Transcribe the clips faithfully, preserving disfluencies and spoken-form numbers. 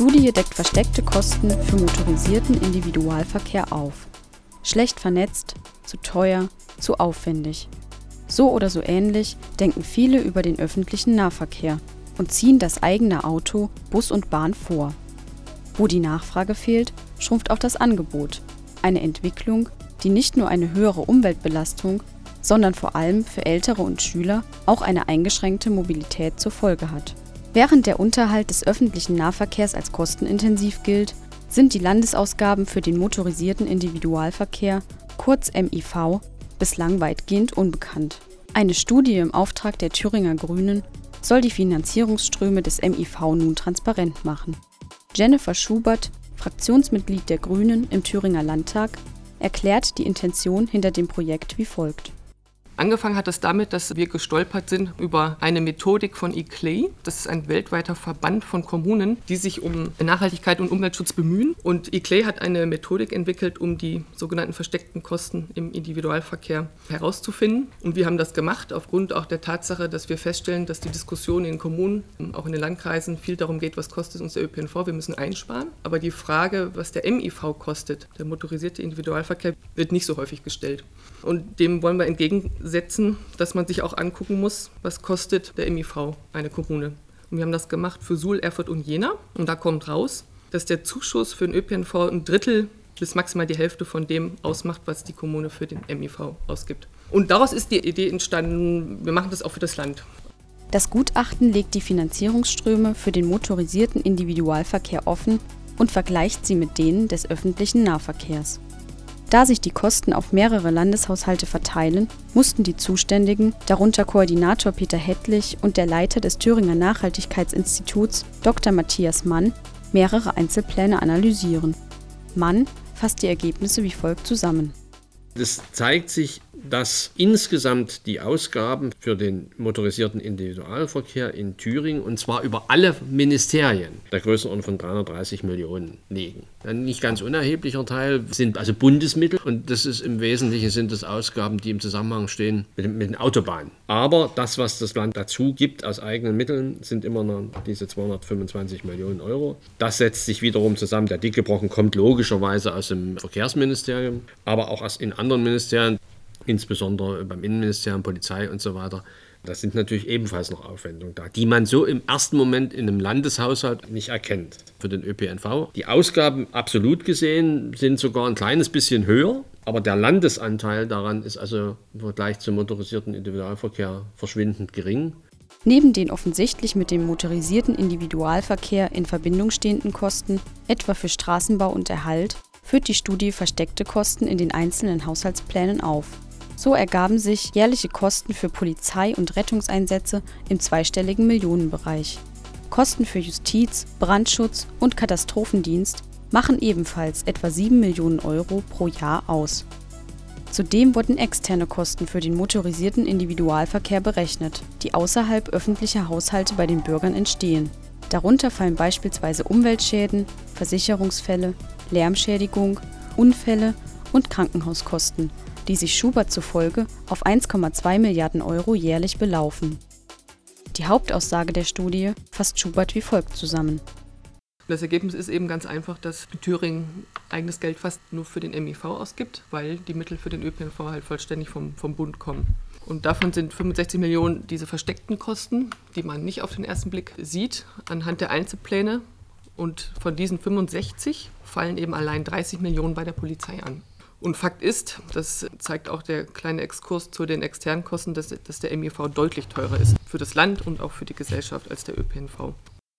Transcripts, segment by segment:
Studie deckt versteckte Kosten für motorisierten Individualverkehr auf. Schlecht vernetzt, zu teuer, zu aufwendig. So oder so ähnlich denken viele über den öffentlichen Nahverkehr und ziehen das eigene Auto, Bus und Bahn vor. Wo die Nachfrage fehlt, schrumpft auch das Angebot. Eine Entwicklung, die nicht nur eine höhere Umweltbelastung, sondern vor allem für Ältere und Schüler auch eine eingeschränkte Mobilität zur Folge hat. Während der Unterhalt des öffentlichen Nahverkehrs als kostenintensiv gilt, sind die Landesausgaben für den motorisierten Individualverkehr, kurz M I V, bislang weitgehend unbekannt. Eine Studie im Auftrag der Thüringer Grünen soll die Finanzierungsströme des M I V nun transparent machen. Jennifer Schubert, Fraktionsmitglied der Grünen im Thüringer Landtag, erklärt die Intention hinter dem Projekt wie folgt. Angefangen hat es damit, dass wir gestolpert sind über eine Methodik von I C L E I. Das ist ein weltweiter Verband von Kommunen, die sich um Nachhaltigkeit und Umweltschutz bemühen. Und I C L E I hat eine Methodik entwickelt, um die sogenannten versteckten Kosten im Individualverkehr herauszufinden. Und wir haben das gemacht, aufgrund auch der Tatsache, dass wir feststellen, dass die Diskussion in den Kommunen, auch in den Landkreisen, viel darum geht, was kostet uns der Ö P N V, wir müssen einsparen. Aber die Frage, was der M I V kostet, der motorisierte Individualverkehr, wird nicht so häufig gestellt. Und dem wollen wir entgegensetzen, dass man sich auch angucken muss, was kostet der M I V eine Kommune. Und wir haben das gemacht für Suhl, Erfurt und Jena. Und da kommt raus, dass der Zuschuss für den Ö P N V ein Drittel bis maximal die Hälfte von dem ausmacht, was die Kommune für den M I V ausgibt. Und daraus ist die Idee entstanden, wir machen das auch für das Land. Das Gutachten legt die Finanzierungsströme für den motorisierten Individualverkehr offen und vergleicht sie mit denen des öffentlichen Nahverkehrs. Da sich die Kosten auf mehrere Landeshaushalte verteilen, mussten die Zuständigen, darunter Koordinator Peter Hettlich und der Leiter des Thüringer Nachhaltigkeitsinstituts Doktor Matthias Mann, mehrere Einzelpläne analysieren. Mann fasst die Ergebnisse wie folgt zusammen. Es zeigt sich, dass insgesamt die Ausgaben für den motorisierten Individualverkehr in Thüringen, und zwar über alle Ministerien, der Größenordnung von dreihundertdreißig Millionen liegen. Ein nicht ganz unerheblicher Teil sind also Bundesmittel, und das ist im Wesentlichen sind das Ausgaben, die im Zusammenhang stehen mit, mit den Autobahnen. Aber das, was das Land dazu gibt aus eigenen Mitteln, sind immer noch diese zweihundertfünfundzwanzig Millionen Euro. Das setzt sich wiederum zusammen. Der dicke Brocken kommt logischerweise aus dem Verkehrsministerium, aber auch aus in anderen Ministerien, insbesondere beim Innenministerium, Polizei und so weiter. Das sind natürlich ebenfalls noch Aufwendungen da, die man so im ersten Moment in einem Landeshaushalt nicht erkennt für den Ö P N V. Die Ausgaben absolut gesehen sind sogar ein kleines bisschen höher, aber der Landesanteil daran ist also im Vergleich zum motorisierten Individualverkehr verschwindend gering. Neben den offensichtlich mit dem motorisierten Individualverkehr in Verbindung stehenden Kosten, etwa für Straßenbau und Erhalt, führt die Studie versteckte Kosten in den einzelnen Haushaltsplänen auf. So ergaben sich jährliche Kosten für Polizei- und Rettungseinsätze im zweistelligen Millionenbereich. Kosten für Justiz, Brandschutz und Katastrophendienst machen ebenfalls etwa sieben Millionen Euro pro Jahr aus. Zudem wurden externe Kosten für den motorisierten Individualverkehr berechnet, die außerhalb öffentlicher Haushalte bei den Bürgern entstehen. Darunter fallen beispielsweise Umweltschäden, Versicherungsfälle, Lärmschädigung, Unfälle und Krankenhauskosten, die sich Schubert zufolge auf eins Komma zwei Milliarden Euro jährlich belaufen. Die Hauptaussage der Studie fasst Schubert wie folgt zusammen. Das Ergebnis ist eben ganz einfach, dass Thüringen eigenes Geld fast nur für den M I V ausgibt, weil die Mittel für den Ö P N V halt vollständig vom, vom Bund kommen. Und davon sind fünfundsechzig Millionen diese versteckten Kosten, die man nicht auf den ersten Blick sieht, anhand der Einzelpläne. Und von diesen fünfundsechzig fallen eben allein dreißig Millionen bei der Polizei an. Und Fakt ist, das zeigt auch der kleine Exkurs zu den externen Kosten, dass, dass der M I V deutlich teurer ist für das Land und auch für die Gesellschaft als der Ö P N V.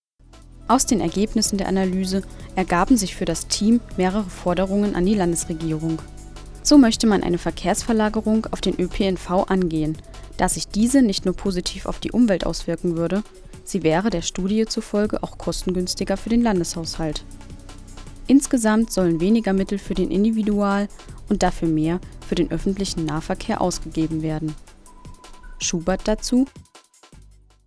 Aus den Ergebnissen der Analyse ergaben sich für das Team mehrere Forderungen an die Landesregierung. So möchte man eine Verkehrsverlagerung auf den Ö P N V angehen, da sich diese nicht nur positiv auf die Umwelt auswirken würde, sie wäre der Studie zufolge auch kostengünstiger für den Landeshaushalt. Insgesamt sollen weniger Mittel für den Individual- und dafür mehr für den öffentlichen Nahverkehr ausgegeben werden. Schubert dazu: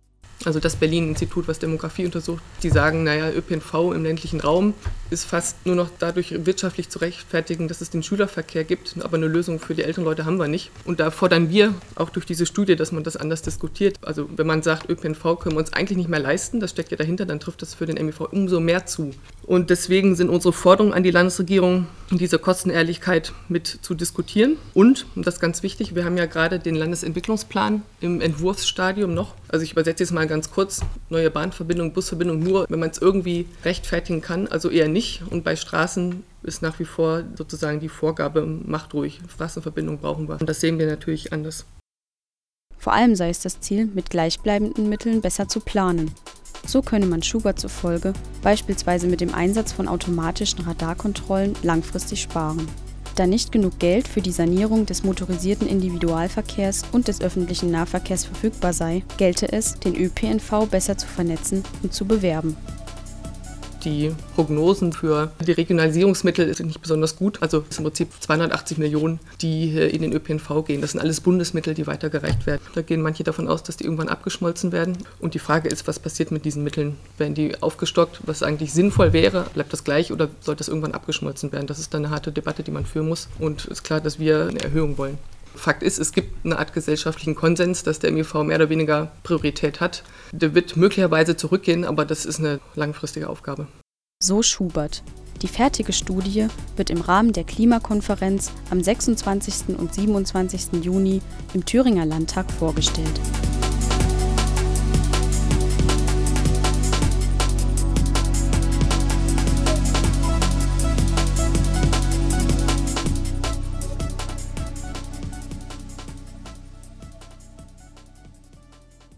also das Berlin-Institut, was Demografie untersucht, die sagen, naja, Ö P N V im ländlichen Raum ist fast nur noch dadurch wirtschaftlich zu rechtfertigen, dass es den Schülerverkehr gibt, aber eine Lösung für die älteren Leute haben wir nicht. Und da fordern wir auch durch diese Studie, dass man das anders diskutiert. Also wenn man sagt, Ö P N V können wir uns eigentlich nicht mehr leisten, das steckt ja dahinter, dann trifft das für den M I V umso mehr zu. Und deswegen sind unsere Forderungen an die Landesregierung, diese Kostenehrlichkeit mit zu diskutieren. Und, und das ist ganz wichtig, wir haben ja gerade den Landesentwicklungsplan im Entwurfsstadium noch. Also ich übersetze jetzt mal ganz kurz, neue Bahnverbindung, Busverbindung, nur wenn man es irgendwie rechtfertigen kann, also eher nicht. Und bei Straßen ist nach wie vor sozusagen die Vorgabe, macht ruhig, Straßenverbindung brauchen wir. Und das sehen wir natürlich anders. Vor allem sei es das Ziel, mit gleichbleibenden Mitteln besser zu planen. So könne man Schubert zufolge beispielsweise mit dem Einsatz von automatischen Radarkontrollen langfristig sparen. Da nicht genug Geld für die Sanierung des motorisierten Individualverkehrs und des öffentlichen Nahverkehrs verfügbar sei, gelte es, den Ö P N V besser zu vernetzen und zu bewerben. Die Prognosen für die Regionalisierungsmittel sind nicht besonders gut. Also es sind im Prinzip zweihundertachtzig Millionen, die in den Ö P N V gehen. Das sind alles Bundesmittel, die weitergereicht werden. Da gehen manche davon aus, dass die irgendwann abgeschmolzen werden. Und die Frage ist, was passiert mit diesen Mitteln? Werden die aufgestockt, was eigentlich sinnvoll wäre? Bleibt das gleich oder sollte das irgendwann abgeschmolzen werden? Das ist dann eine harte Debatte, die man führen muss. Und es ist klar, dass wir eine Erhöhung wollen. Fakt ist, es gibt eine Art gesellschaftlichen Konsens, dass der M I V mehr oder weniger Priorität hat. Der wird möglicherweise zurückgehen, aber das ist eine langfristige Aufgabe. So Schubert. Die fertige Studie wird im Rahmen der Klimakonferenz am sechsundzwanzigsten und siebenundzwanzigsten Juni im Thüringer Landtag vorgestellt.